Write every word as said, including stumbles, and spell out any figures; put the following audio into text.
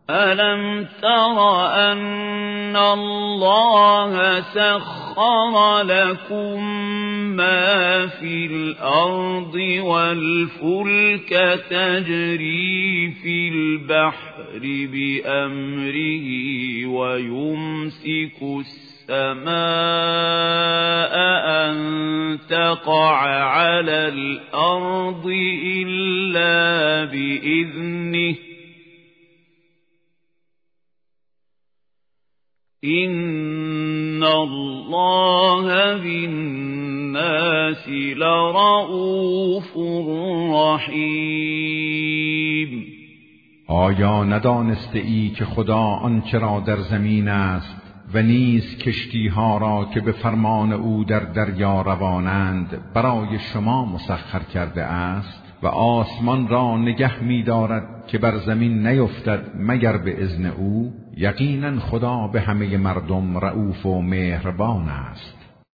ألم تر أن الله سخر لكم ما في الأرض والفلك تجري في البحر بأمره ويمسك السماء أن تقع على الأرض إلا بإذنه إن الله بالناس لرؤوف رحیم. آیا ندانسته ای که خدا آنچه را در زمین است و نیز کشتیها را که به فرمان او در دریا روانند برای شما مسخر کرده است و آسمان را نگه می دارد که بر زمین نیفتد مگر به اذن او؟ یقینا خدا به همه مردم رؤوف و مهربان است.